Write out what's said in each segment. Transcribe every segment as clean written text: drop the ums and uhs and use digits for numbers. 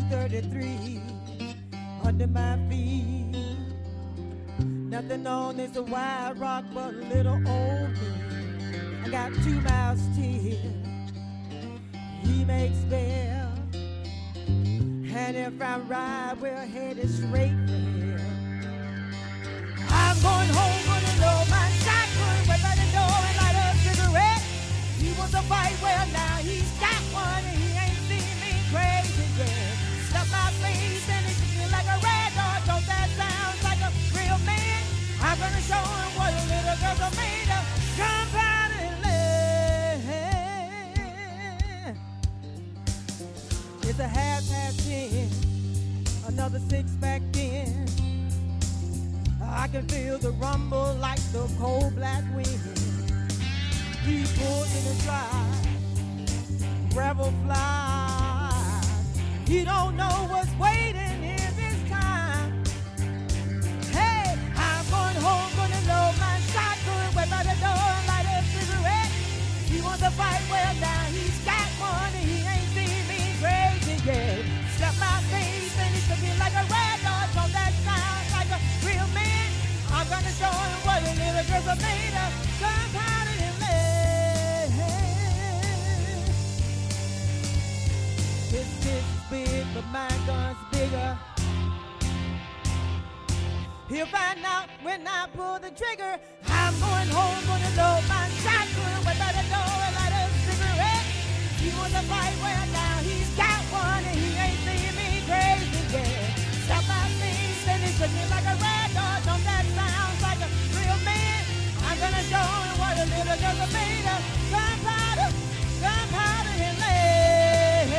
33 under my feet. Nothing on this wide rock but a little old me. I got 2 miles till he makes bail. And if I ride, we're headed straight for hell. I'm going home, gonna load my shotgun, wait by the door and light a cigarette. He wants to fight, well now he's got one and he ain't seen me crazy yet. Stuff my face and it's looking like a red dog. Don't that sounds like a real man? I'm gonna show him what a little girls are made of. Gunpowder and lead. It's a 10:30, another 6 back in. I can feel the rumble like the cold black wind. He pulls in the drive, gravel flies. He don't know what's waiting in this time. Hey, I'm going home, gonna load my shotgun, wait by the door and light a cigarette. He wants to fight, well now he's got one and he ain't seen me crazy yet. Slap my face and he's looking like a red dog. Don't that sound like a real man? I'm gonna show him what a little girls are made of. Gunpowder and lead. His fist is big, but my gun's bigger. He'll find out when I pull the trigger. I'm going home, gonna load my shotgun, wait by the door and light a cigarette. He wants to fight, well now he's got one and he ain't seen me crazy yet. Stop my face and he's looking like a red dog. Don't that sounds like a real man? I'm gonna show him what a little girls are made of. Gunpowder, gunpowder and lead.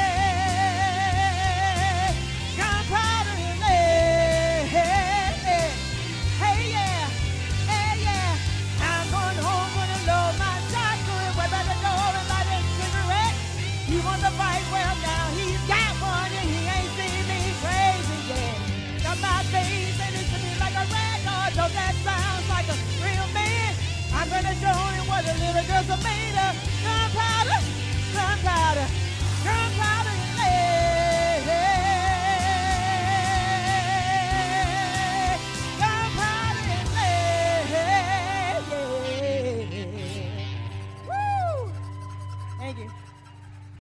Gunpowder and lead. Hey yeah, hey yeah. I'm going home, gonna load my shotgun, wait by the door and light a cigarette. He wants to fight, well now he's got one and he ain't seen me crazy yet. Got my face and it's looking like a red dog. Don't that sounds like a real man? I'm gonna show him what the little girls are made of. Gunpowder, gunpowder, gunpowder and lead. Gunpowder and lead. Woo! Thank you.